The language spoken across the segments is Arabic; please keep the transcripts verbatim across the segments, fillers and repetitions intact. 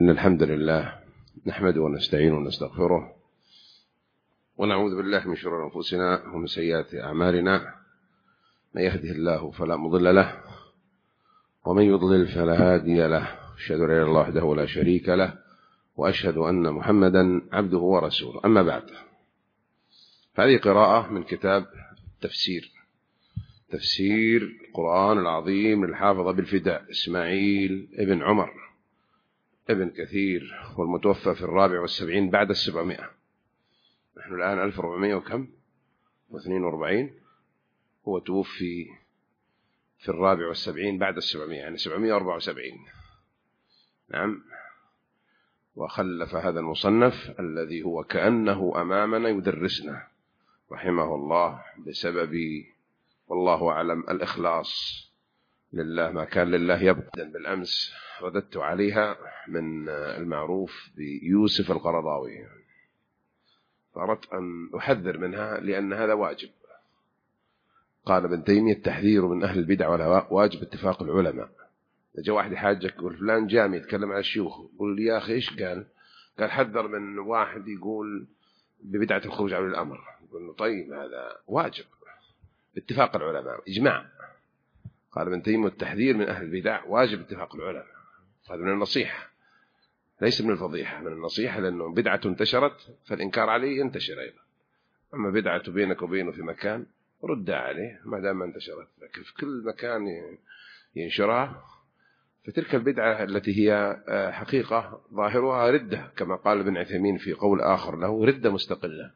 إن الحمد لله نحمده ونستعينه ونستغفره ونعوذ بالله من شرور أنفسنا ومن سيئات أعمالنا. من يهده الله فلا مضل له ومن يضلل فلا هادي له. أشهد أن لا إله إلا الله وحده لا شريك له وأشهد أن محمدا عبده ورسوله. أما بعد، هذه قراءة من كتاب تفسير تفسير القرآن العظيم للحافظ أبي الفداء إسماعيل ابن عمر ابن كثير، والمتوفى في الرابع والسبعين بعد السبعمائة. نحن الآن ألف وأربعمائة وكم واثنين وأربعين، هو توفي في الرابع والسبعين بعد السبعمائة، يعني سبعمائة وأربعة وسبعين. نعم. وخلف هذا المصنف الذي هو كأنه أمامنا يدرسنا رحمه الله، بسبب والله أعلم الإخلاص لله. ما كان لله يبقى. بالأمس رددت عليها من المعروف بيوسف القرضاوي، فأردت أن أحذر منها لأن هذا واجب. قال ابن تيمية: التحذير من أهل البدع والهواء واجب اتفاق العلماء. جاء واحد يحاجك يقول فلان جامي يتكلم على الشيوخ، قل لي يا أخي إيش قال؟ قال حذر من واحد يقول ببدعة الخروج عن الأمر. يقول له طيب هذا واجب باتفاق العلماء إجماع. قال ابن تيمية: التحذير من أهل البدع واجب اتفاق العلماء. هذا من النصيحة ليس من الفضيحة، من النصيحة، لأنه بدعة انتشرت فالإنكار عليه ينتشر أيضا. أما بدعة بينك وبينه في مكان رد عليه ما دام انتشرت، لكن في كل مكان ينشرها، فتلك البدعة التي هي حقيقة ظاهرها ردة، كما قال ابن عثيمين في قول آخر له: ردة مستقلة،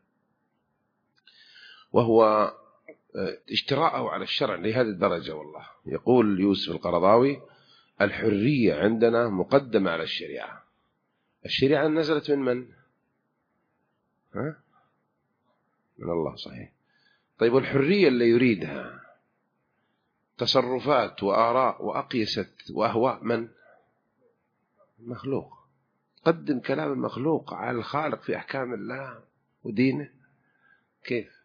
وهو اشتراءه على الشرع لهذه الدرجة. والله يقول يوسف القرضاوي: الحرية عندنا مقدمة على الشريعة. الشريعة نزلت من من؟ ها؟ من الله، صحيح. طيب والحرية اللي يريدها تصرفات وآراء وأقيسة وأهواء من؟ مخلوق. قدم كلام المخلوق على الخالق في أحكام الله ودينه. كيف؟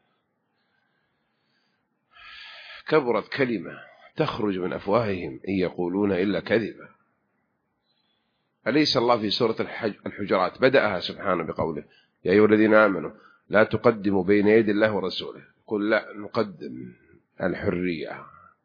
كبرت كلمة تخرج من أفواههم إن يقولون إلا كذبا. أليس الله في سورة الحجرات بدأها سبحانه بقوله: يا أيها الذين آمنوا لا تقدموا بين يدي الله ورسوله؟ قل لا، نقدم الحرية.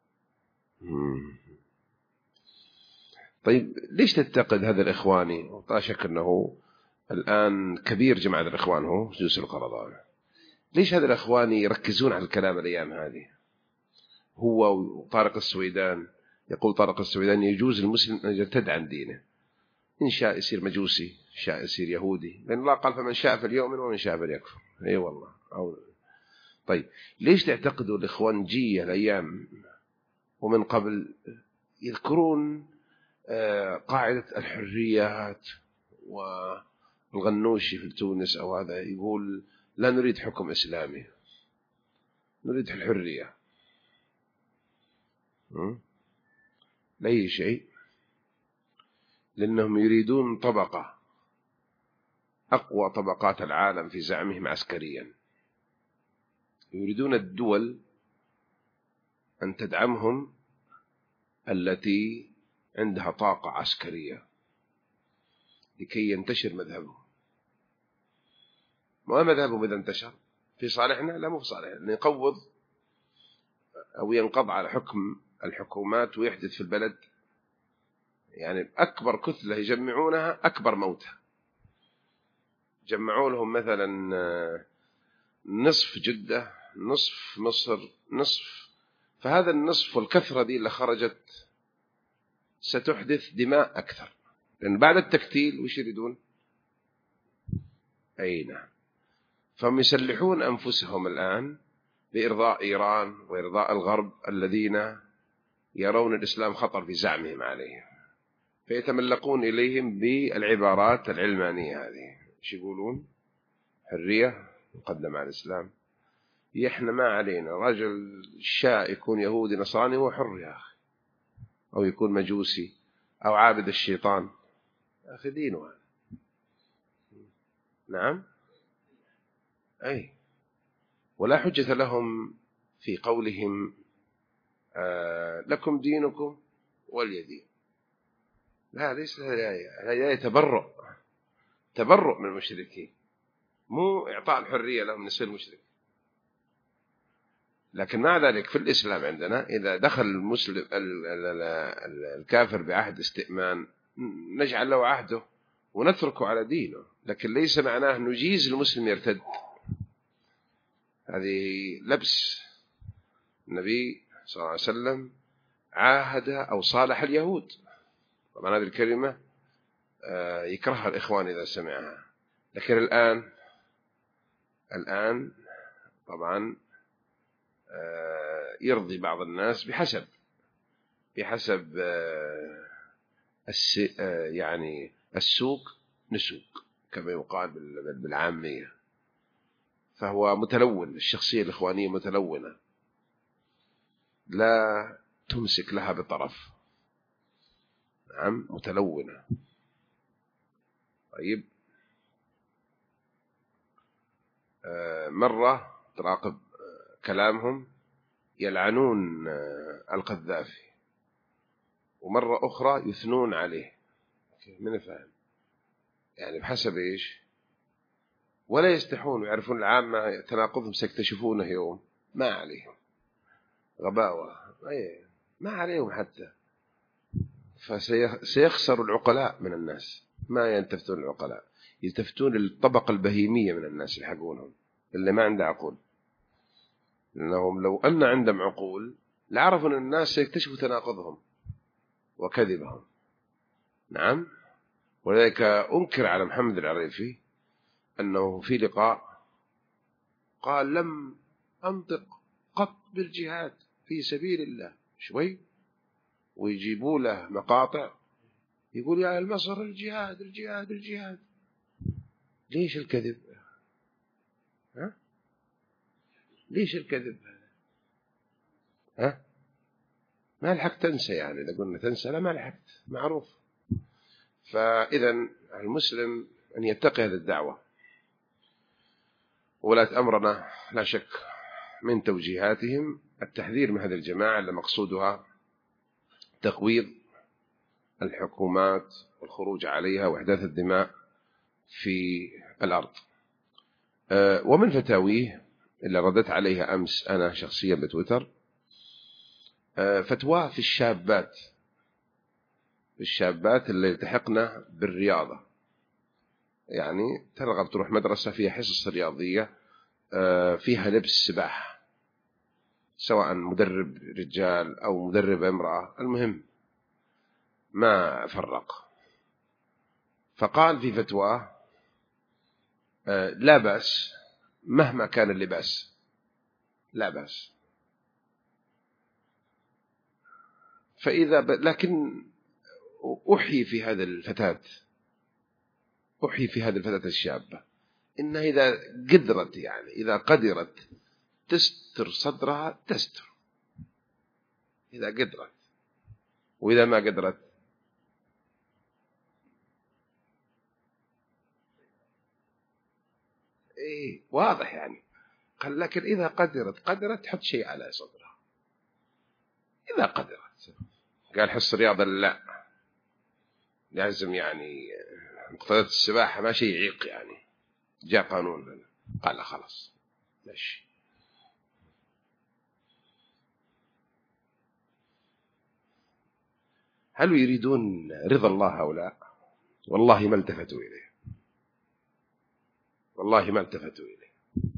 طيب ليش تتقد هذا الإخواني؟ لا شك أنه الآن كبير جماعة الإخوان هو يوسف القرضاوي. ليش هذا الإخواني يركزون على الكلام الأيام هذه؟ هو وطارق السويدان. يقول طارق السويدان: يجوز المسلم أن يرتد عن دينه، إن شاء يصير مجوسي، إن شاء يصير يهودي، لأن الله قال: فمن شاء فليؤمن ومن شاء فليكفر. أي أيوة والله. أو طيب ليش تعتقدوا الإخوانجية الأيام ومن قبل يذكرون قاعدة الحريات؟ والغنوشي في تونس أو هذا يقول: لا نريد حكم إسلامي، نريد الحرية. لا أي شيء، لأنهم يريدون طبقة أقوى طبقات العالم في زعمهم عسكريا. يريدون الدول أن تدعمهم التي عندها طاقة عسكرية لكي ينتشر مذهبهم. ما مذهبهم إذا انتشر في صالحنا؟ لا، مو في صالحنا. يقوض أو ينقض على حكم الحكومات ويحدث في البلد يعني أكبر كتلة يجمعونها أكبر موتى. جمعوا لهم مثلا نصف جدة، نصف مصر، نصف، فهذا النصف والكثرة دي اللي خرجت ستحدث دماء أكثر، لأن بعد التكتيل وش يريدون؟ أي نعم. فهم يسلحون أنفسهم الآن بإرضاء إيران وإرضاء الغرب الذين يرون الإسلام خطر في زعمهم عليهم، فيتملقون إليهم بالعبارات العلمانية هذه. ايش يقولون؟ حرية مقدمة على الإسلام. إحنا ما علينا، رجل شاء يكون يهودي نصراني هو حر يا أخي، أو يكون مجوسي أو عابد الشيطان، يا أخي دينه هذا. نعم. أي ولا حجة لهم في قولهم آه لكم دينكم ولي دين، لا ليس الهداية، الهداية تبرؤ، تبرؤ من المشركين، مو إعطاء الحرية لهم نصير مشرك. لكن مع ذلك في الإسلام عندنا إذا دخل المسلم الكافر بعهد استئمان نجعل له عهده ونتركه على دينه، لكن ليس معناه نجيز المسلم يرتد. هذه لبس. النبي صلى الله عليه وسلم عاهد أو صالح اليهود، طبعا هذه الكلمة يكرهها الإخوان إذا سمعها، لكن الآن الآن طبعا يرضي بعض الناس بحسب بحسب يعني السوق نسوق كما يقال بالعامية. فهو متلون، الشخصية الإخوانية متلونة لا تمسك لها بطرف. نعم متلونة. طيب مرة تراقب كلامهم يلعنون القذافي، ومرة أخرى يثنون عليه. من فهم يعني بحسب إيش، ولا يستحون ويعرفون العامة تناقضهم سيكتشفونه يوم، ما عليهم غباوة ما عليهم حتى. فسيخسر العقلاء من الناس، ما يلتفتون العقلاء، يلتفتون الطبقة البهيمية من الناس يلحقونهم اللي ما عنده عقول، لأنهم لو أن عندهم عقول لعرفوا أن الناس سيكتشفوا تناقضهم وكذبهم. نعم. ولذلك أنكر على محمد العريفي أنه في لقاء قال لم أنطق قط بالجهاد في سبيل الله شوي، ويجيبوا له مقاطع يقول يا المصر الجهاد الجهاد الجهاد. ليش الكذب؟ ها؟ ليش الكذب؟ ها؟ ما لحقت تنسى، يعني إذا قلنا تنسى لا ما لحقت، معروف. فإذا المسلم أن يتقي هذه الدعوة. ولاة أمرنا لا شك من توجيهاتهم التحذير من هذه الجماعة اللي مقصودها تقويض الحكومات والخروج عليها وإحداث الدماء في الأرض. ومن فتاويه اللي ردت عليها أمس أنا شخصيا بتويتر فتوى في الشابات في الشابات اللي يلتحقنا بالرياضة، يعني ترغب تروح مدرسة فيها حصص رياضية فيها لبس سباحة، سواء مدرب رجال أو مدرب امرأة، المهم ما فرق. فقال في فتوى لا بأس مهما كان اللباس، لا بأس. فإذا ب... لكن أحيي في هذا الفتاة أحيي في هذه الفتاة الشابة إنها إذا قدرت يعني إذا قدرت تستر صدرها تستر، إذا قدرت، وإذا ما قدرت إيه واضح يعني. قال لكن إذا قدرت قدرت تحط شيء على صدرها إذا قدرت. قال حص رياضة لا لازم يعني مقتضيات السباحة ما شيء يعيق، يعني جاء قانون. قال خلاص ماشي. هل يريدون رضا الله هؤلاء؟ والله ما التفتوا إليه، والله ما التفتوا إليه.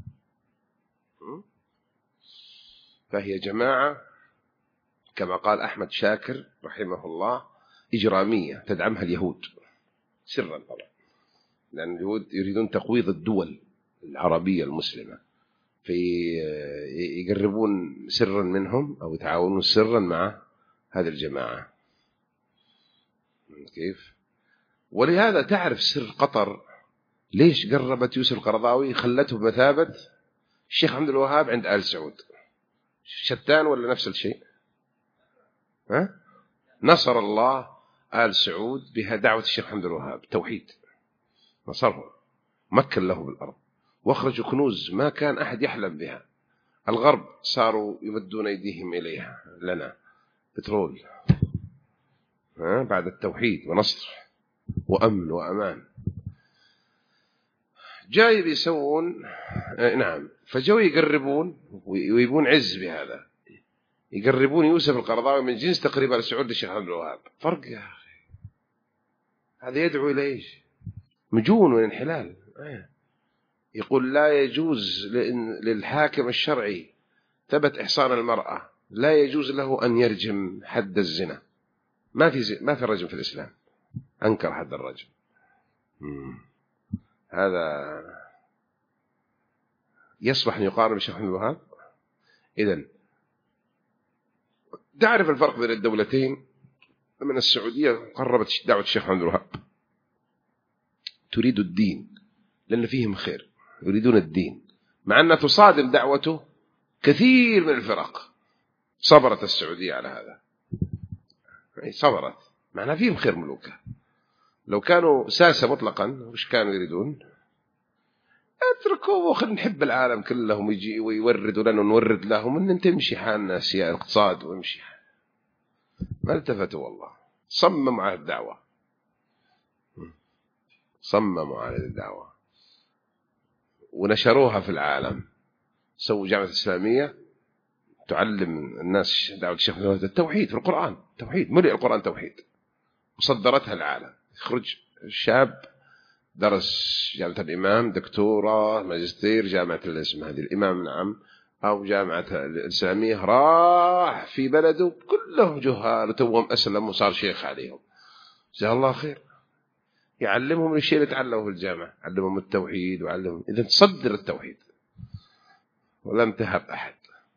فهي جماعة كما قال أحمد شاكر رحمه الله إجرامية تدعمها اليهود سرا طبعا، لأن اليهود يريدون تقويض الدول العربية المسلمة، في يقربون سرا منهم أو يتعاونون سرا مع هذه الجماعة. كيف؟ ولهذا تعرف سر قطر ليش قربت يوسف القرضاوي خلته بمثابة الشيخ عبد الوهاب عند آل سعود؟ شتان ولا نفس الشيء؟ ها؟ نصر الله آل سعود بها دعوة الشيخ عبد الوهاب توحيد، نصرهم مكن له بالأرض واخرجوا كنوز ما كان أحد يحلم بها. الغرب صاروا يمدون أيديهم إليها لنا بترول بعد التوحيد ونصر وأمن وأمان. جاي بيسوون نعم، فجوا يقربون ويبون عز بهذا، يقربون يوسف القرضاوي من جنس تقريبا السعود الشيخ عبد الوهاب. فرق يا أخي، هذا يدعو إلى إيش؟ مجون وانحلال. يقول لا يجوز للحاكم الشرعي ثبت إحصان المرأة، لا يجوز له أن يرجم حد الزنا. ما في ما في رجم في الإسلام، أنكر حد الرجم. هذا يصبح أن يقارن بالشيخ عبد الوهاب. إذن تعرف الفرق بين الدولتين. من السعودية قربت دعوة الشيخ عبد الوهاب، تريد الدين لأن فيهم خير، يريدون الدين، مع أن تصادم دعوته كثير من الفرق. صبرت السعودية على هذا، صبرت، معنى فيهم خير ملوكة. لو كانوا ساسة مطلقا وش كانوا يريدون؟ اتركوا وخلنا نحب العالم كلهم، يجي ويوردوا لنا ونورد لهم ان تمشي حالنا سياسة اقتصاد ويمشي حال. ما التفتوا والله، صمموا على الدعوة، صمموا على الدعوة ونشروها في العالم. سووا جامعة إسلامية تعلم الناس دعوة الشيخ التوحيد في القرآن، توحيد، ملئ القرآن توحيد، وصدرتها العالم. يخرج الشاب درس جامعة الإمام، دكتوراه، ماجستير، جامعة الاسم هذه الإمام نعم، أو جامعة الإسلامية، راح في بلده كلهم جهال وتوهم أسلم وصار شيخ عليهم، جزاه الله خير. يعلمهم الشيء اللي تعلموا في الجامعة، علمهم التوحيد وعلمهم. إذا تصدر التوحيد ولم تهب أحد.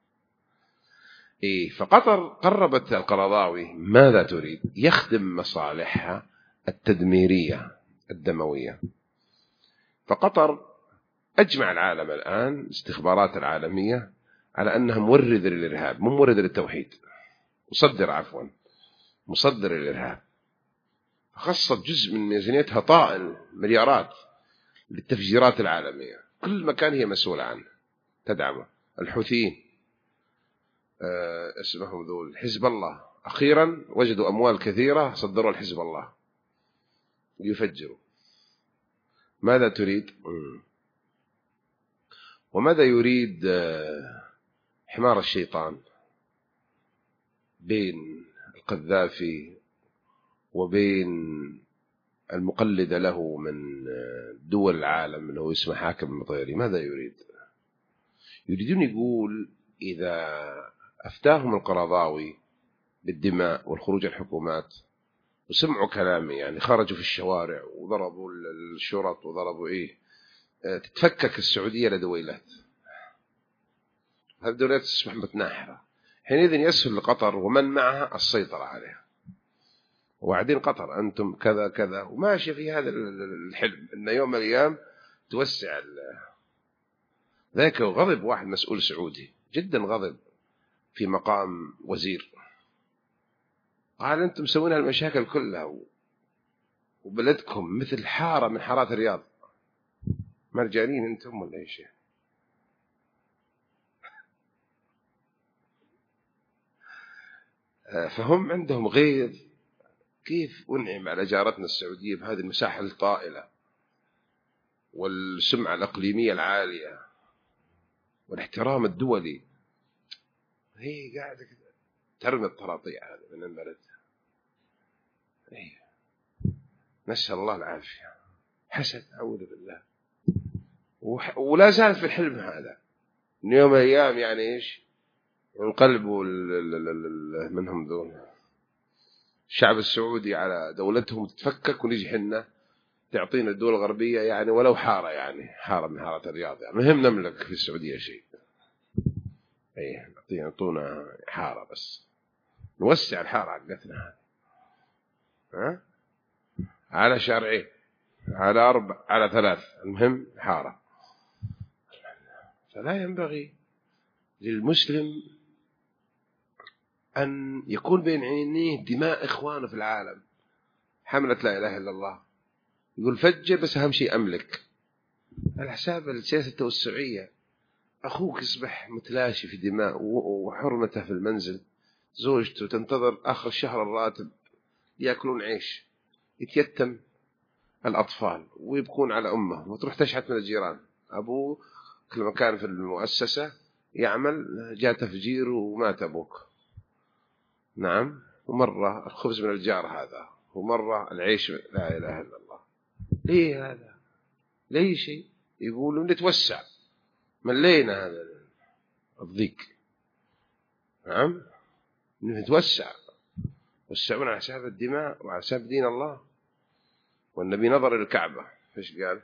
إيه، فقطر قربت القرضاوي. ماذا تريد؟ يخدم مصالحها التدميرية الدموية. فقطر أجمع العالم الآن، الاستخبارات العالمية، على أنها موردة للإرهاب، مو موردة للتوحيد، مصدر عفوا مصدر للإرهاب. خصت جزء من ميزانيتها طائل مليارات للتفجيرات العالمية، كل مكان هي مسؤولة عنه تدعمه. الحوثيين أه اسمهم ذول حزب الله، أخيرا وجدوا أموال كثيرة صدروا الحزب الله يفجروا. ماذا تريد؟ وماذا يريد حمار الشيطان بين القذافي وبين المقلد له من دول العالم اللي هو اسمه حاكم المطيري؟ ماذا يريد؟ يريدون يقول إذا أفتاهم القرضاوي بالدماء والخروج الحكومات وسمعوا كلامي، يعني خرجوا في الشوارع وضربوا الشرط وضربوا إيه، تتفكك السعودية لدويلات، هذه الدولات تصبح متناحرة. حينئذ يسهل لقطر ومن معها السيطرة عليها. وبعدين قطر أنتم كذا كذا، وماشي في هذا الحلم أن يوم من الأيام توسع ذاك. وغضب واحد مسؤول سعودي جدا، غضب في مقام وزير، قال أنتم مسوين المشاكل كلها وبلدكم مثل حارة من حارات الرياض، مرجانين أنتم ولا إيش؟ فهم عندهم غيظ. كيف أنعم على جارتنا السعودية بهذه المساحة الطائلة والسمعة الإقليمية العالية والاحترام الدولي، هي قاعدة ترمي الطراطيع هذا من البلد. نسأل الله العافية. حسد، أعوذ بالله. ولا زال في الحلم هذا، من يوم الأيام يعني إيش ينقلبوا منهم ذول الشعب السعودي على دولتهم تتفكك، ونجي حنا تعطينا الدول الغربية يعني ولو حارة، يعني حارة من حارات الرياض، يعني مهم نملك في السعودية شيء، ايه يعطونا حارة بس نوسع الحارة عقتنا هذه، ها على شارعين، على أربع، على ثلاث، المهم حارة. فلا ينبغي للمسلم أن يكون بين عينيه دماء إخوانه في العالم، حملة لا إله إلا الله، يقول فجر بس أهم شيء أملك، على حساب السياسة التوسعية. أخوك يصبح متلاشي في دماء وحرمته في المنزل، زوجته تنتظر آخر الشهر الراتب يأكلون عيش، يتيتم الأطفال ويبكون على أمه، وتروح تشحت من الجيران. أبوه كل ما كان في المؤسسة يعمل جاء تفجير ومات أبوك. نعم. ومرة الخبز من الجار هذا، ومرة العيش. لا إله إلا الله. ليه هذا؟ ليه شيء يقولوا نتوسع، ملينا هذا الضيق. نعم، نتوسع، وسعون على حساب الدماء وعلى حساب دين الله. والنبي نظر إلى الكعبة فإيش قال؟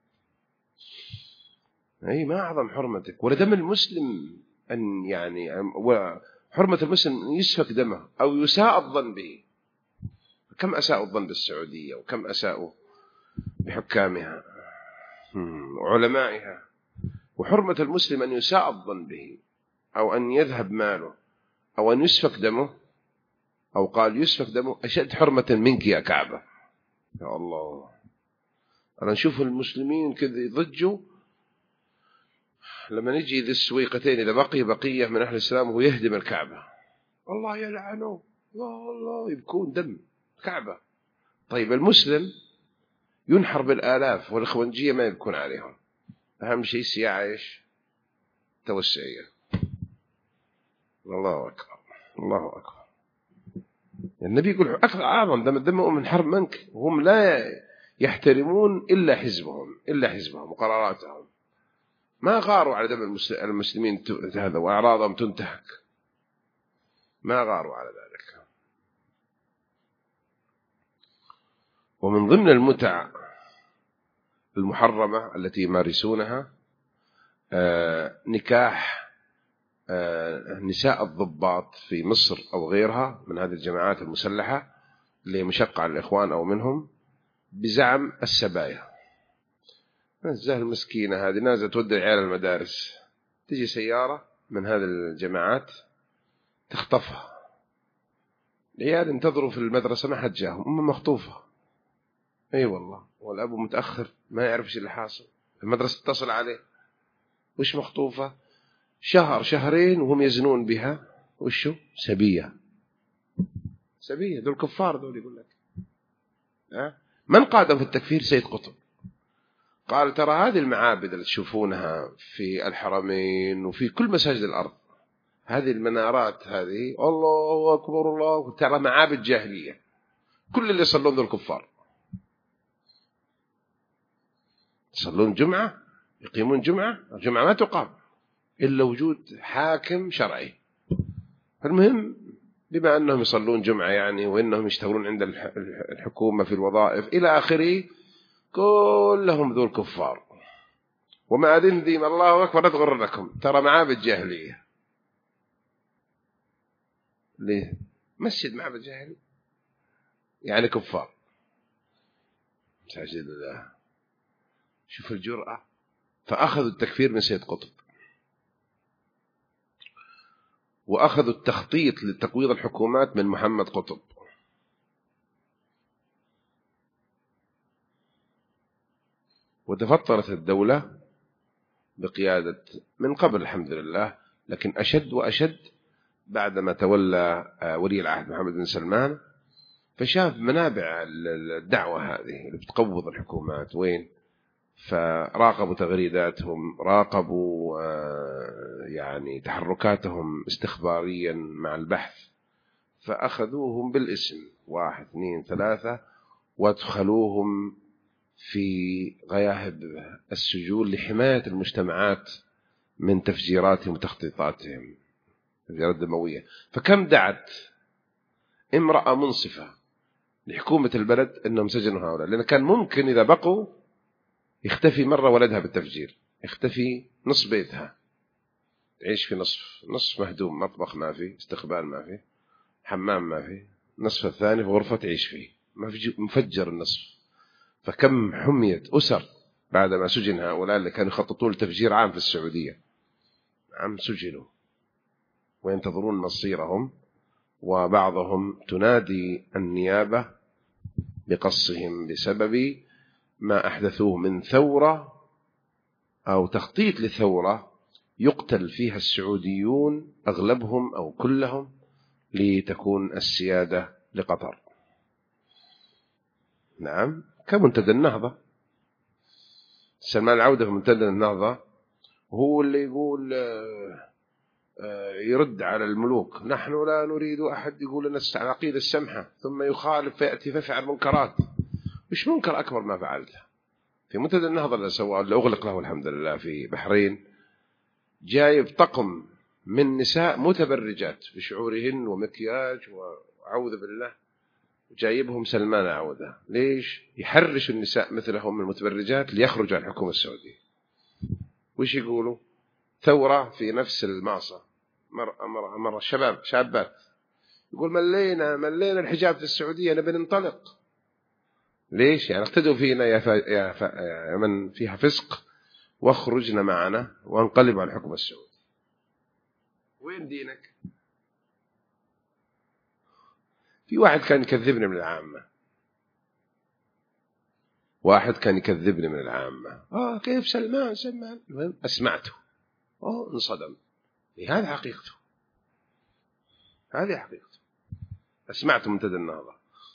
أي ما أعظم حرمتك ولدم المسلم أن يعني حرمة المسلم يسفك دمه أو يساء الظن به. كم أساءوا الظن بالسعودية، وكم أساءوا بحكامها وعلمائها. وحرمة المسلم أن يساء الظن به، أو أن يذهب ماله، أو أن يسفك دمه، أو قال يسفك دمه أشد حرمة منك يا كعبة. يا الله، أنا نشوف المسلمين كذا يضجوا لما نجي ذي السويقتين إذا بقي بقية من أهل الإسلام وهو يهدم الكعبة، الله يلعنه، يا الله، يبكون دم الكعبة. طيب المسلم ينحر بالآلاف والإخوانجية ما يبكون عليهم. أهم شيء السياعة إيش؟ توسعية. الله أكبر، الله أكبر. النبي يقول أعظم دم الدم من حرب منك، وهم لا يحترمون إلا حزبهم، إلا حزبهم وقراراتهم. ما غاروا على دم المسلمين هذا وأعراضهم تنتهك، ما غاروا على ذلك. ومن ضمن المتع المحرمة التي يمارسونها آه نكاح آه نساء الضباط في مصر أو غيرها من هذه الجماعات المسلحة اللي مشقة على الإخوان أو منهم، بزعم السبايا. الزهل المسكينة هذه نازلة تودي عيال المدارس، تجي سيارة من هذه الجماعات تخطفها. العيال انتظروا في المدرسة ما حد جاهم، أم مخطوفة. أي أيوة والله. والأب متأخر ما يعرفش اللي حاصل، المدرسة اتصل عليه وش مخطوفة، شهر شهرين وهم يزنون بها. وشو؟ سبية. سبية دول كفار دول. يقول لك أه؟ من قادم في التكفير؟ سيد قطب. قال ترى هذه المعابد اللي تشوفونها في الحرمين وفي كل مساجد الأرض، هذه المنارات هذه الله أكبر الله، ترى معابد جاهلية. كل اللي يصلون ذو الكفار، يصلون جمعة، يقيمون جمعة، الجمعة ما تقام إلا وجود حاكم شرعي. المهم بما أنهم يصلون جمعة يعني، وإنهم يشتغلون عند الحكومة في الوظائف إلى آخره، كلهم ذو الكفار. وما أذن ذي الله أكبر لا تغرنكم، ترى معابد جاهلية. ليه؟ مسجد معبد جاهلي يعني كفار. ساجد الله. شوف الجرأة. فأخذوا التكفير من سيد قطب، وأخذوا التخطيط لتقويض الحكومات من محمد قطب. وتفطرت الدولة بقيادة من قبل الحمد لله، لكن أشد وأشد بعدما تولى ولي العهد محمد بن سلمان، فشاف منابع الدعوة هذه اللي بتقوض الحكومات وين، فراقبوا تغريداتهم، راقبوا يعني تحركاتهم استخباريا مع البحث، فأخذوهم بالاسم واحد اثنين ثلاثة وادخلوهم في غياهب السجون لحماية المجتمعات من تفجيراتهم وتخطيطاتهم، تفجيرات دموية. فكم دعت امرأة منصفة لحكومة البلد أنهم سجنوا هؤلاء، لأن كان ممكن إذا بقوا يختفي مرة ولدها بالتفجير، يختفي نصف بيتها، تعيش في نصف نصف مهدوم، مطبخ ما في، استقبال ما في، حمام ما في، نصف الثاني في غرفة تعيش فيه، مفجر النصف. فكم حميت أسر بعدما سجن هؤلاء اللي كانوا يخططون لتفجير عام في السعودية، عام سجنوا وينتظرون مصيرهم. وبعضهم تنادي النيابة بقصهم بسبب ما أحدثوه من ثورة أو تخطيط لثورة يقتل فيها السعوديون أغلبهم أو كلهم لتكون السيادة لقطر. نعم كمنتدى النهضة. سلمان العودة في منتدى النهضة هو اللي يقول يرد على الملوك: نحن لا نريد أحد يقول لنا العقيدة السمحة، ثم يخالف فيأتي فيفعل منكرات. مش منكر أكبر ما فعلته في منتدى النهضة اللي سواه، اللي أغلق له الحمد لله في بحرين، جايب طقم من نساء متبرجات بشعورهن ومكياج وأعوذ بالله، جايبهم سلمان عودة. ليش؟ يحرش النساء مثلهم المتبرجات ليخرجوا عن الحكومة السعودية. وش يقولوا؟ ثورة في نفس المعصى. مرة مرة مرة شباب شابات يقول: ملينا ملينا الحجاب في السعودية، نبي ننطلق. ليش؟ يعني اقتدوا فينا يا, فا يا, فا يا من فيها فسق، واخرجنا معنا وانقلب على الحكومة السعودية. وين دينك؟ في واحد كان يكذبني من العامة، واحد كان يكذبني من العامة. آه كيف سلمان سلمان؟ أسمعته، آه انصدم. هذه حقيقته، هذه حقيقته. أسمعته منتدى النهضة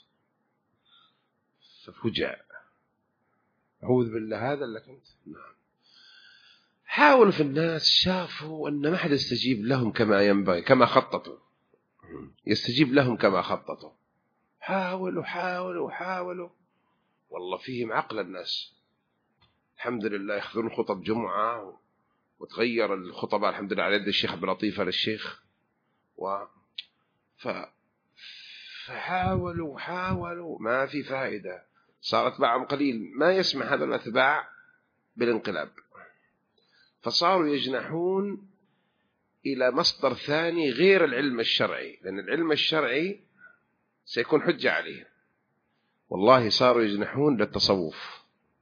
ففجأ: أعوذ بالله، هذا اللي كنت. نعم. حاولوا في الناس، شافوا أن ما حد يستجيب لهم كما ينبغي، كما خططوا يستجيب لهم كما خططوا. حاولوا حاولوا حاولوا والله فيهم عقل الناس الحمد لله، يحضرون خطب جمعة وتغير الخطباء الحمد لله على يد الشيخ عبد اللطيف على الشيخ و... ف... فحاولوا حاولوا ما في فائدة. صار أتباعهم قليل، ما يسمح هذا الأتباع بالانقلاب، فصاروا يجنحون إلى مصدر ثاني غير العلم الشرعي، لأن العلم الشرعي سيكون حجة عليه. والله صاروا يجنحون للتصوف.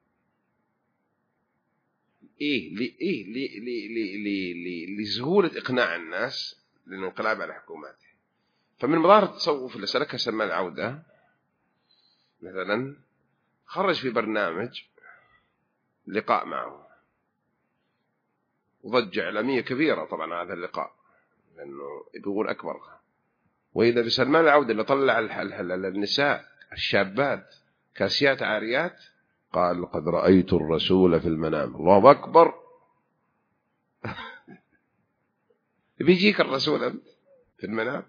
إيه لي إيه لي لي لي لي لي لسهولة إقناع الناس للانقلاب على حكوماته. فمن مظاهر التصوف اللي سلكها سلمان العودة مثلا، خرج في برنامج لقاء معه، وضجة إعلامية كبيرة طبعا هذا اللقاء، لأنه يقول أكبر. وإذا بسلمان العودة اللي طلع النساء الشابات كاسيات عاريات، قال: قد رأيت الرسول في المنام. الله أكبر. بيجيك الرسول أنت في المنام؟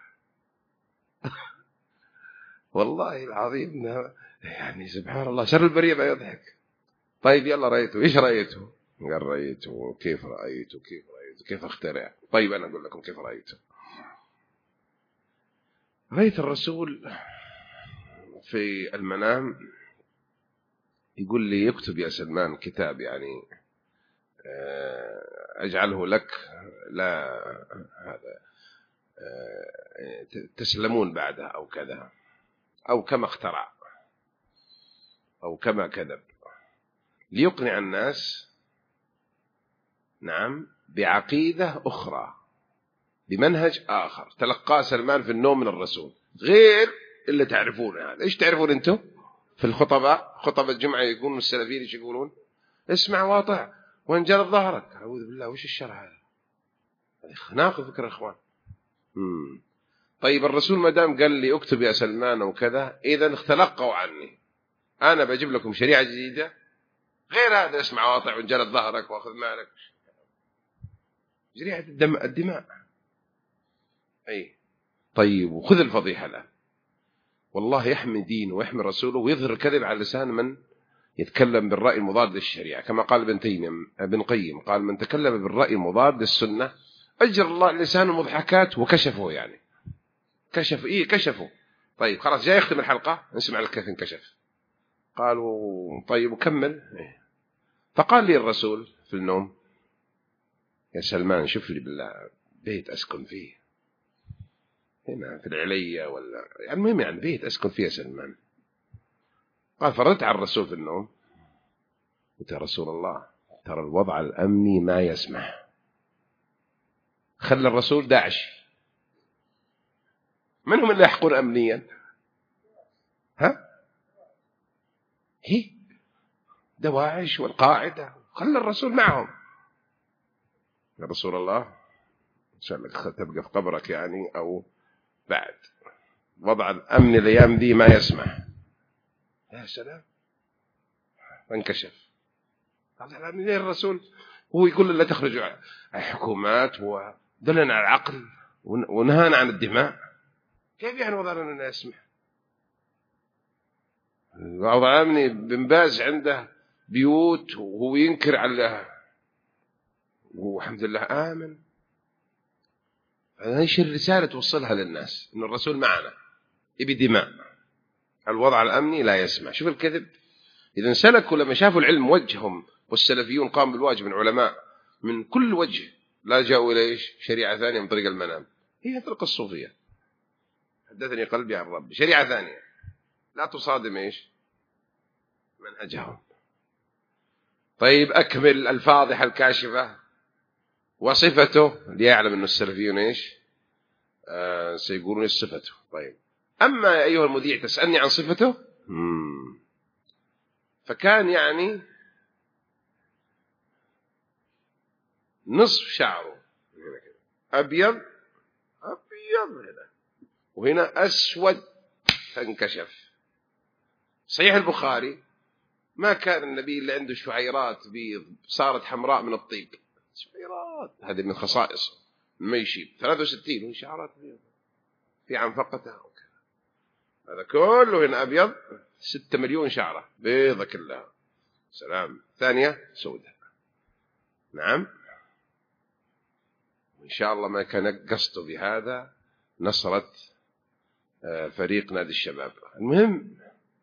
والله العظيم يعني سبحان الله، شر البرية ما يضحك. طيب يلا رأيته، إيش رأيته؟ قال: رأيته. كيف رأيته؟ كيف رأيته؟ كيف اخترع؟ طيب أنا أقول لكم كيف رأيته. رأيت الرسول في المنام يقول لي: يكتب يا سلمان كتاب، يعني أجعله لك، لا هذا تسلمون بعدها أو كذا، أو كما اخترع أو كما كذب، ليقنع الناس نعم بعقيدة أخرى بمنهج آخر تلقاه سلمان في النوم من الرسول، غير اللي تعرفونه. هذا إيش تعرفون أنتم في الخطباء؟ خطبة الجمعة يقولون السلفيين إيش يقولون؟ اسمع واطع وانجلد ظهرك. أعوذ بالله، وش الشرع هذا؟ ناقض فكرة إخوان. مم. طيب الرسول ما دام قال لي اكتب يا سلمان وكذا، إذا اختلقوا عني، أنا بجيب لكم شريعة جديدة غير هذا، اسمع واطع وانجلد ظهرك واخذ مالك، شريعة الدم الدماء. أي طيب، وخذ الفضيحة الآن. والله يحمي دينه ويحمي رسوله ويظهر الكذب على لسان من يتكلم بالرأي المضاد للشريعة، كما قال ابن تيمية ابن قيم، قال: من تكلم بالرأي المضاد للسنة أجر الله لسان المضحكات وكشفه، يعني كشف إيه كشفه. طيب خلاص جاي يختم الحلقة، نسمع لك كيف انكشف. قالوا: طيب وكمل. فقال لي الرسول في النوم: يا سلمان شوف لي بالله بيت أسكن فيه هنا في العلية، ولا يعني المهم يعني بيت أسكن فيه يا سلمان. قال: فردت على الرسول في النوم قلت: يا رسول الله ترى الوضع الأمني ما يسمح. خلى الرسول داعش. من هم اللي يحقون أمنيا؟ ها هي دواعش والقاعدة، خلى الرسول معهم. يا رسول الله إن شاء الله تبقى في قبرك يعني، أو بعد، وضع الأمن الأيام دي ما يسمح. يا سلام، فانكشف. قال منين الرسول هو يقول لا تخرجوا الحكومات ودلنا على العقل ونهانا عن الدماء؟ كيف يعني وضعنا أننا نسمح؟ بعض عامني بن باز عنده بيوت وهو ينكر على، والحمد لله آمن. هذه الرسالة توصلها للناس إن الرسول معنا يبي دماء، الوضع الأمني لا يسمع. شوف الكذب، إذا سلكوا لما شافوا العلم وجههم، والسلفيون قاموا بالواجب من علماء من كل وجه، لا جاءوا إلى إيش؟ شريعة ثانية من طريق المنام. هي الفرقة الصوفية، حدثني قلبي عن ربي، شريعة ثانية لا تصادم إيش؟ منهجهم. طيب أكمل الفاضحة الكاشفة وصفته ليعلم أن السلفيون إيش؟ آه سيقولون صفته. طيب أما يا أيها المذيع تسألني عن صفته، مم. فكان يعني نصف شعره أبيض أبيض هنا، وهنا أسود فانكشف. صحيح البخاري ما كان النبي اللي عنده شعيرات بيض صارت حمراء من الطيب، شعيرات هذه من خصائصه ما يشيب. ثلاثة وستين وهي شعرات بيض في عنفقتها وكذا، هذا كله هنا أبيض. ستة مليون شعرة بيضة كلها، سلام. ثانية سوداء. نعم، إن شاء الله ما كان قصده بهذا نصرة فريق نادي الشباب. المهم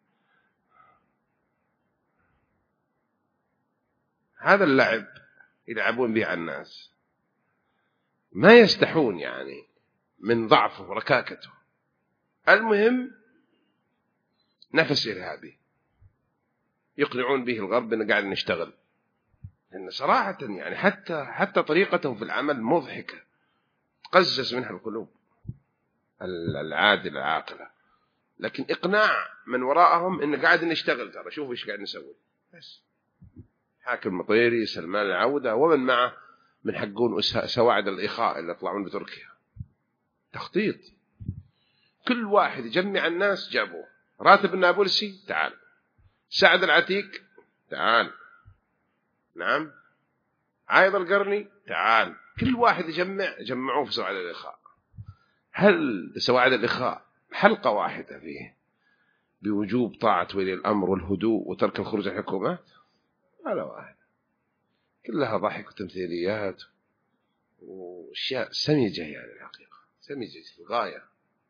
هذا اللعب يلعبون به على الناس، ما يستحون يعني من ضعفه وركاكته. المهم نفس إرهابي يقنعون به الغرب أنه قاعد نشتغل. لأن صراحة يعني حتى حتى طريقتهم في العمل مضحكة، تقزز منها القلوب العادلة العاقلة، لكن إقناع من وراءهم إنه قاعد نشتغل، ترى شوفوا إيش قاعد نسوي. بس حاكم مطيري، سلمان العودة ومن معه من حقون سواعد الإخاء اللي يطلعون بتركيا، تخطيط. كل واحد يجمع الناس جابوه. راتب النابلسي تعال، سعد العتيق تعال، نعم، عايض القرني تعال، كل واحد يجمع جمعوه في سواعد الإخاء. هل سواعد الإخاء حلقة واحدة فيه بوجوب طاعة ولي الأمر والهدوء وترك الخروج عن الحكومات؟ ولا واحد، كلها ضحك وتمثيليات وأشياء سمجة، يعني الحقيقة سمجة في الغاية.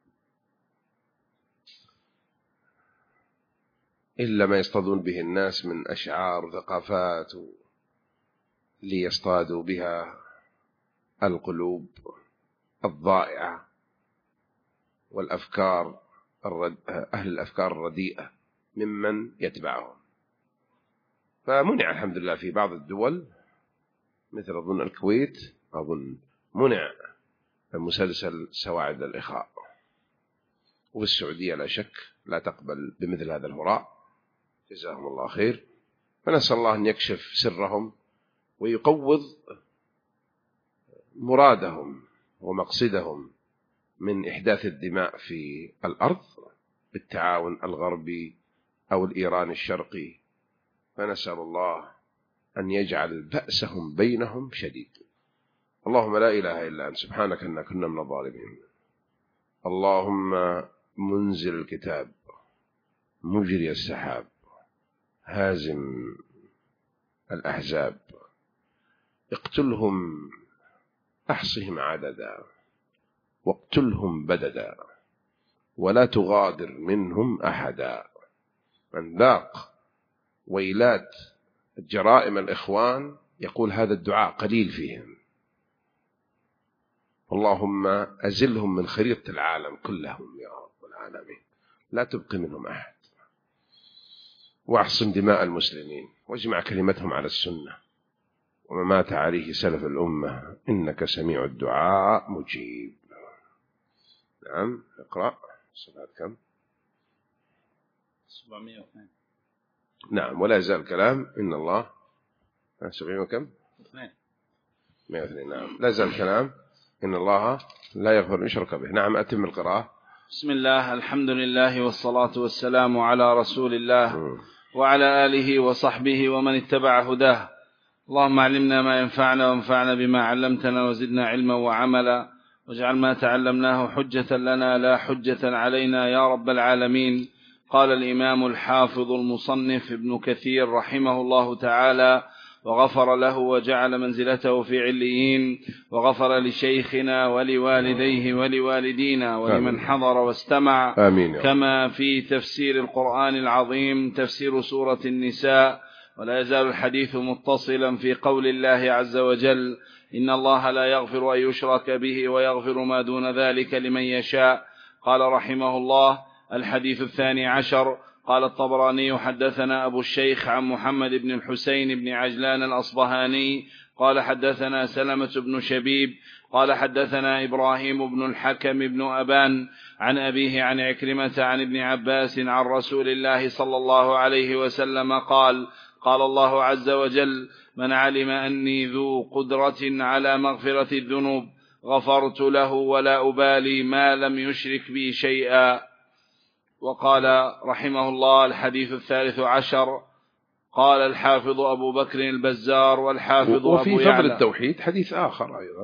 إلا ما يصطادون به الناس من أشعار وثقافات ليصطادوا بها القلوب الضائعة والأفكار الرد... أهل الأفكار الرديئة ممن يتبعهم. فمنع الحمد لله في بعض الدول مثل أظن الكويت، أظن منع مسلسل سواعد الإخاء، والسعودية لا شك لا تقبل بمثل هذا الهراء، جزاهم الله خير. فنسأل الله أن يكشف سرهم ويقوض مرادهم ومقصدهم من إحداث الدماء في الأرض بالتعاون الغربي أو الإيراني الشرقي. فنسأل الله أن يجعل بأسهم بينهم شديد. اللهم لا إله إلا أنت سبحانك إنا كنا من الظالمين. اللهم منزل الكتاب، مجري السحاب، هازم الأحزاب، اقتلهم أحصهم عددا واقتلهم بددا ولا تغادر منهم أحدا. من ذاق ويلات جرائم الإخوان يقول هذا الدعاء قليل فيهم. اللهم أزلهم من خريطة العالم كلهم يا رب العالمين، لا تبقي منهم أحد، واعصم دماء المسلمين واجمع كلمتهم على السنة وما مات عليه سلف الأمة، إنك سميع الدعاء مجيب. نعم، اقرأ صفحة كم؟ سبعمائة واثنين. نعم، ولا يزال كلام إن الله سبعين وكم؟ اثنين. مئة واثنين. نعم، لا يزال كلام إن الله لا يغفر يشرك به. نعم، أتم القراءة. بسم الله، الحمد لله والصلاة والسلام على رسول الله وعلى آله وصحبه ومن اتبع هداه. اللهم علمنا ما ينفعنا وانفعنا بما علمتنا وزدنا علما وعملا، واجعل ما تعلمناه حجة لنا لا حجة علينا يا رب العالمين. قال الإمام الحافظ المصنف ابن كثير رحمه الله تعالى وغفر له وجعل منزلته في عليين، وغفر لشيخنا ولوالديه ولوالدينا ولمن حضر واستمع. آمين. كما في تفسير القرآن العظيم تفسير سورة النساء. ولا يزال الحديث متصلا في قول الله عز وجل: إن الله لا يغفر أن يشرك به ويغفر ما دون ذلك لمن يشاء. قال رحمه الله: الحديث الثاني عشر. قال الطبراني: حدثنا أبو الشيخ عن محمد بن الحسين بن عجلان الأصبهاني قال حدثنا سلمة بن شبيب قال حدثنا إبراهيم بن الحكم بن أبان عن أبيه عن عكرمة عن ابن عباس عن رسول الله صلى الله عليه وسلم قال: قال الله عز وجل: من علم أني ذو قدرة على مغفرة الذنوب غفرت له ولا أبالي ما لم يشرك بي شيئا. وقال رحمه الله: الحديث الثالث عشر. قال الحافظ أبو بكر البزار والحافظ وفي أبو فضل يعلى. التوحيد حديث آخر أيضا: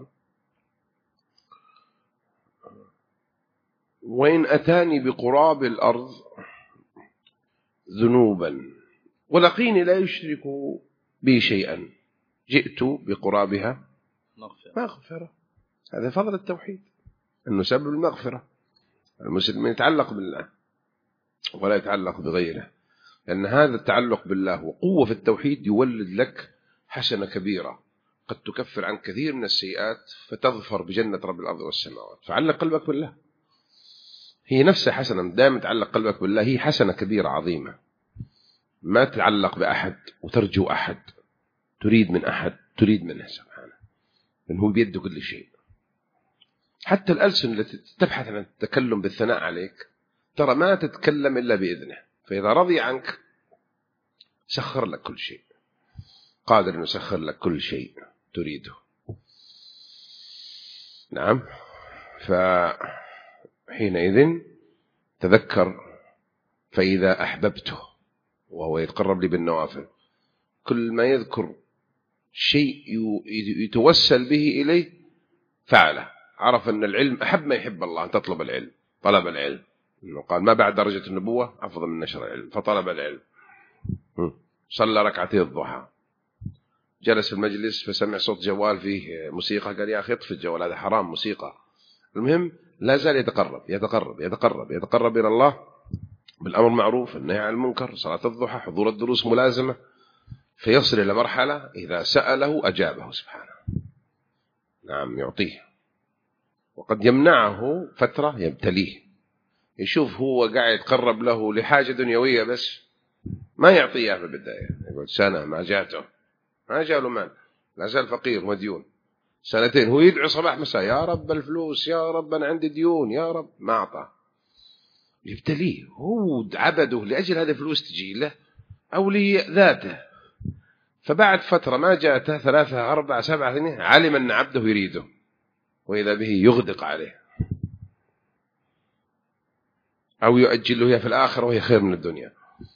وإن أتاني بقراب الأرض ذنوبا ولقيني لا يشرك بي شيئا جئت بقرابها مغفرة. هذا فضل التوحيد، أنه سبب المغفرة. المسلم يتعلق بالله ولا يتعلق بغيره، لأن هذا التعلق بالله وقوة في التوحيد يولد لك حسنة كبيرة قد تكفر عن كثير من السيئات فتظفر بجنة رب الأرض والسماوات. فعلق قلبك بالله، هي نفسها حسنة. دائما تعلق قلبك بالله، هي حسنة كبيرة عظيمة. ما تتعلق بأحد وترجو أحد، تريد من أحد تريد منه سبحانه، لأنه هو بيده كل شيء. حتى الألسن التي تبحث عن التكلم بالثناء عليك ترى ما تتكلم إلا بإذنه، فإذا رضي عنك سخر لك كل شيء، قادر أن يسخر لك كل شيء تريده. نعم. فحينئذ تذكر: فإذا أحببته، وهو يتقرب لي بالنوافل، كل ما يذكر شيء يتوسل به إليه فعله. عرف أن العلم أحب ما يحب الله أن تطلب العلم، طلب العلم. إنه قال: ما بعد درجة النبوة أفضل من نشر العلم، فطلب العلم. صلى ركعتي الضحى، جلس في المجلس فسمع صوت جوال فيه موسيقى، قال: يا أخي اطفي الجوال، هذا حرام موسيقى. المهم لا زال يتقرب يتقرب يتقرب يتقرب إلى الله بالأمر معروف، النهي عن المنكر، صلاة الضحى، حضور الدروس، ملازمة، فيصل إلى مرحلة إذا سأله أجابه سبحانه. نعم، يعطيه. وقد يمنعه فترة يبتليه، يشوف هو قاعد يتقرب له لحاجة دنيوية بس ما يعطيه في البداية، يقول سنة ما جاته، ما جاء له مال، لا زال فقير مديون. سنتين هو يدعو صباح مساء: يا رب الفلوس، يا رب أنا عندي ديون، يا رب، ما أعطى. يبتليه، هو عبده لأجل هذه الفلوس تجي له أو لذاته. فبعد فترة ما جاءته ثلاثة أربعة سبعة سنين علم أن عبده يريده، وإذا به يغدق عليه أو يؤجل له في الآخرة وهي خير من الدنيا.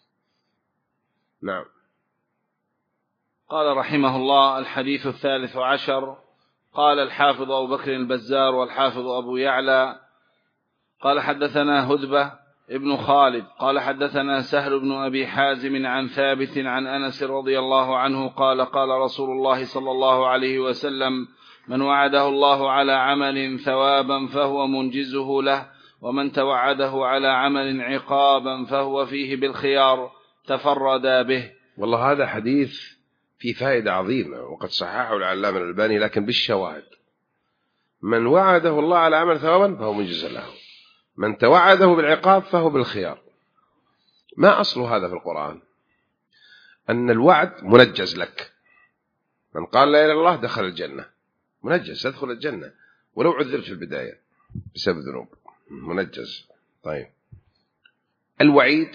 نعم. قال رحمه الله: الحديث الثالث عشر. قال الحافظ أبو بكر البزار والحافظ أبو يعلى قال حدثنا هدبة ابن خالد قال حدثنا سهل بن أبي حازم عن ثابت عن أنس رضي الله عنه قال: قال رسول الله صلى الله عليه وسلم: من وعده الله على عمل ثوابا فهو منجزه له، ومن توعده على عمل عقابا فهو فيه بالخيار، تفردا به. والله هذا حديث فيه فائدة عظيمة، وقد صححه العلامة الألباني لكن بالشواهد. من وعده الله على عمل ثوابا فهو منجز له، من توعده بالعقاب فهو بالخيار. ما أصل هذا في القرآن؟ أن الوعد منجز لك. من قال لا إله إلا الله دخل الجنة، منجز، تدخل الجنة ولو عذبت في البداية بسبب ذنوب، منجز. طيب، الوعيد،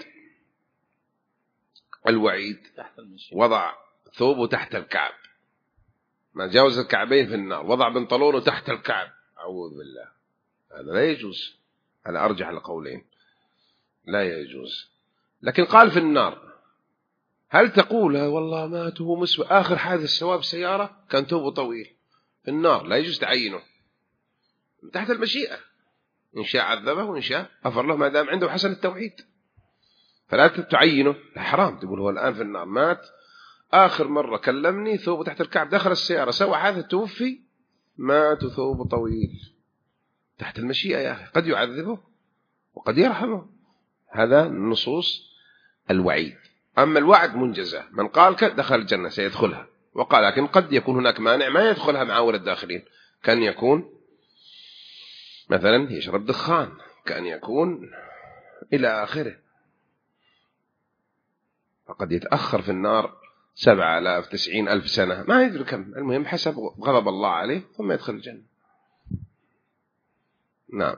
الوعيد وضع ثوبه تحت الكعب، ما جاوز الكعبين في النار، وضع بنطلونه تحت الكعب، أعوذ بالله، هذا لا يجوز. على أرجح القولين لا يجوز. لكن قال في النار، هل تقول والله مات وهو مسوى آخر حادث سواب سيارة كان توبه طويل؟ في النار لا يجوز تعينه، تحت المشيئة، إن شاء عذبه وإن شاء غفر له ما دام عنده حسن التوحيد. فلا تعينه، حرام تقول هو الآن في النار مات آخر مرة كلمني ثوبه تحت الكعب، دخل السيارة سوى حادث توفي مات ثوبه طويل، تحت المشيئة يا أخي، قد يعذبه وقد يرحمه. هذا نصوص الوعيد. أما الوعد منجزة، من قال دخل الجنة سيدخلها، وقال لكن قد يكون هناك مانع ما يدخلها مع أول الداخلين، كان يكون مثلا يشرب دخان، كان يكون إلى آخره، فقد يتأخر في النار سبعة آلاف تسعين ألف سنة ما يدري كم، المهم حسب غضب الله عليه ثم يدخل الجنة. نعم.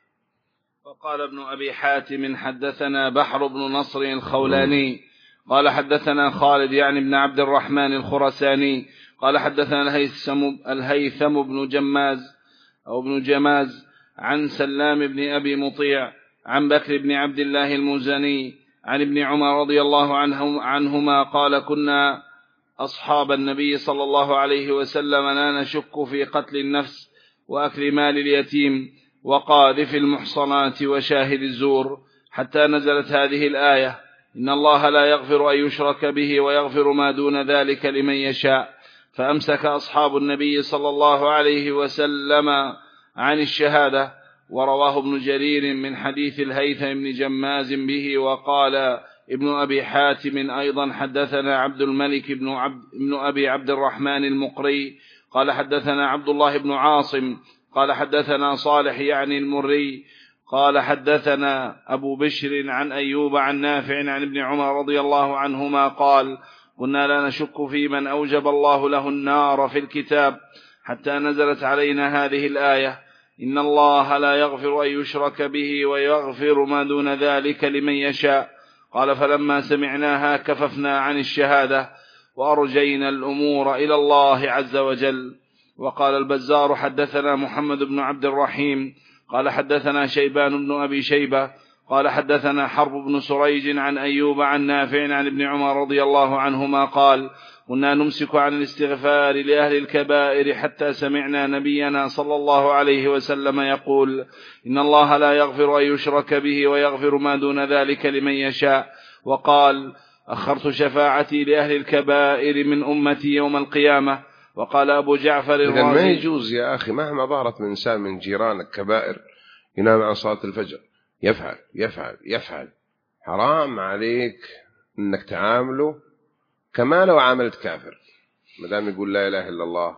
وقال ابن أبي حاتم حدثنا بحر بن نصر الخولاني قال حدثنا خالد يعني بن عبد الرحمن الخرساني قال حدثنا الهيثم, الهيثم بن جماز أو ابن جماز عن سلام بن أبي مطيع عن بكر بن عبد الله المزني عن ابن عمر رضي الله عنهم عنهما قال كنا أصحاب النبي صلى الله عليه وسلم لا نشك في قتل النفس وأكل مال اليتيم وقاذف المحصنات وشاهد الزور، حتى نزلت هذه الآية: إن الله لا يغفر أن يشرك به ويغفر ما دون ذلك لمن يشاء. فأمسك أصحاب النبي صلى الله عليه وسلم عن الشهادة. ورواه ابن جرير من حديث الهيثم بن جماز به. وقال ابن أبي حاتم أيضا حدثنا عبد الملك بن, عبد بن أبي عبد الرحمن المقري قال حدثنا عبد الله بن عاصم قال حدثنا صالح يعني المري قال حدثنا أبو بشر عن أيوب عن نافع عن ابن عمر رضي الله عنهما قال كنا لا نشك في من أوجب الله له النار في الكتاب، حتى نزلت علينا هذه الآية: إن الله لا يغفر أن يشرك به ويغفر ما دون ذلك لمن يشاء. قال فلما سمعناها كففنا عن الشهادة وأرجينا الأمور إلى الله عز وجل. وقال البزار حدثنا محمد بن عبد الرحيم قال حدثنا شيبان بن أبي شيبة قال حدثنا حرب بن سريج عن أيوب عن نافع عن ابن عمر رضي الله عنهما قال كنا نمسك عن الاستغفار لأهل الكبائر حتى سمعنا نبينا صلى الله عليه وسلم يقول: إن الله لا يغفر أن يشرك به ويغفر ما دون ذلك لمن يشاء. وقال أخرت شفاعتي لأهل الكبائر من أمتي يوم القيامة. وقال أبو جعفر الرازي: ما يجوز يا أخي مهما ظهرت من إنسان من جيران الكبائر ينام عن صلاة الفجر، يفعل يفعل يفعل، حرام عليك أنك تعامله كما لو عاملت كافر، مدام يقول لا إله إلا الله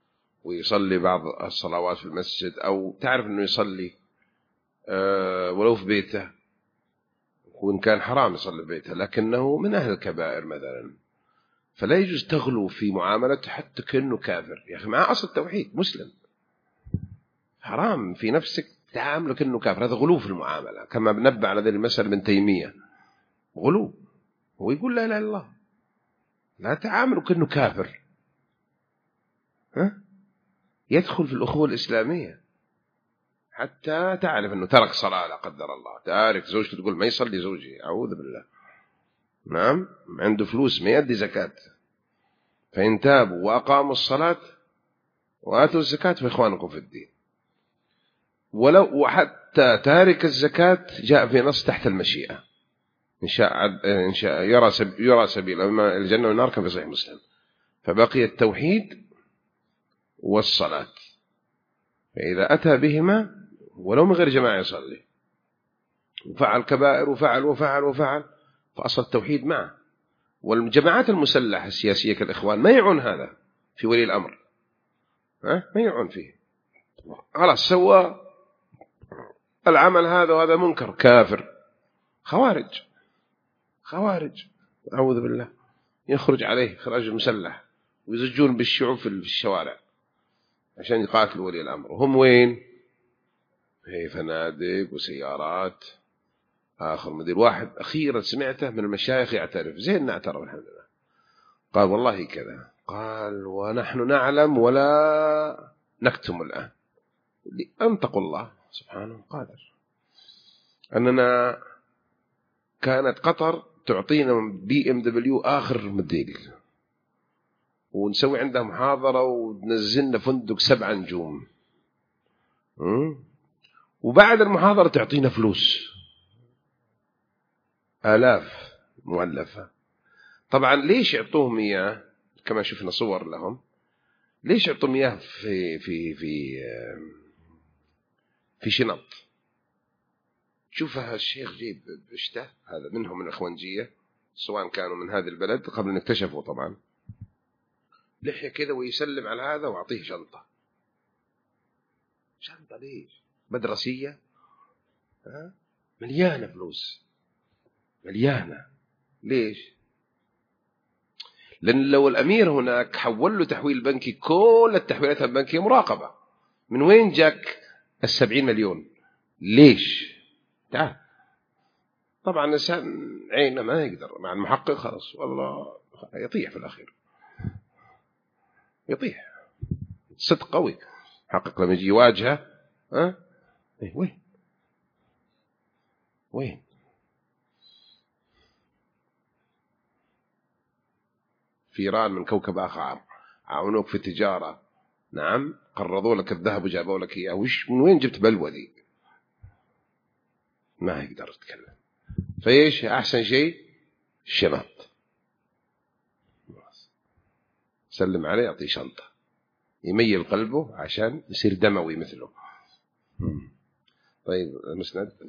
ويصلي بعض الصلوات في المسجد، أو تعرف أنه يصلي أه ولو في بيته، وإن كان حرام يصلي في بيته لكنه من أهل الكبائر مثلا، فلا يجوز تغلو في معاملته حتى كأنه كافر. يا أخي مع أصل التوحيد مسلم، حرام في نفسك تعامله كأنه كافر، هذا غلو في المعاملة، كما بنبع على ذلك المسألة ابن تيمية، غلو. هو يقول لا إله إلا الله، لا تعامله كأنه كافر، ها؟ يدخل في الأخوة الإسلامية حتى تعرف أنه ترك صلاة لا قدر الله، تعرف زوجته تقول ما يصلي زوجي، أعوذ بالله، نعم عنده فلوس ما يدي زكاة، فإن تابوا وأقاموا الصلاة وآتوا الزكاة فإخوانكم في الدين. ولو وحتى تارك الزكاة جاء في نص تحت المشيئة، إن شاء إن شاء يرى سب يرى سبيل إما الجنة والنار، كان في صحيح مسلم. فبقي التوحيد والصلاة، فإذا أتى بهما ولو من غير جماعة يصلي، وفعل كبائر وفعل وفعل وفعل، فأصل التوحيد معه. والجماعات المسلحة السياسية كالإخوان ما يعون هذا في ولي الأمر، ها ما يعون فيه، خلاص سوى العمل هذا وهذا منكر، كافر، خوارج خوارج أعوذ بالله، يخرج عليه خراج المسلح ويزجون بالشعوب في الشوارع عشان يقاتلوا ولي الأمر، وهم وين؟ في فنادق وسيارات. آخر مدير واحد أخيرا سمعته من المشايخ يعترف، زين نعترف الحمد لله، قال والله كذا، قال ونحن نعلم ولا نكتم الآن، أنطق الله سبحانه قادر. أننا كانت قطر تعطينا بي ام دبليو آخر موديل، ونسوي عندها محاضرة وننزلنا فندق سبع نجوم، وبعد المحاضرة تعطينا فلوس آلاف مؤلفة. طبعا ليش يعطوهم إياه؟ كما شفنا صور لهم، ليش يعطوهم إياه في في في في شنط؟ شوفها الشيخ جيب بشته، هذا منهم من الإخوانجية، سواء كانوا من هذه البلد قبل أن اكتشفوا طبعا، لحية كذا ويسلم على هذا وأعطيه شنطة. شنطة ليش؟ مدرسية، ها؟ مليانة فلوس، مليانة. ليش؟ لأن لو الأمير هناك حول له تحويل بنكي، كل التحويلات البنكية مراقبة. من وين جاك السبعين مليون؟ ليش؟ تعال. طبعا الإنسان عينه ما يقدر مع المحقق، خلاص والله يطيح في الأخير، يطيح. صدق قوي حقق لما يجي يواجهه، ها؟ إيه وين وين في إيران من كوكب آخر عاونوك في التجارة، نعم، قرضوا لك الذهب وجابوا لك إياه، وش من وين جبت بلوى ذي؟ ما يقدر يتكلم. فإيش أحسن شيء؟ الشنط. سلم عليه يعطيه شنطة يميل قلبه عشان يصير دموي مثله. طيب المسند.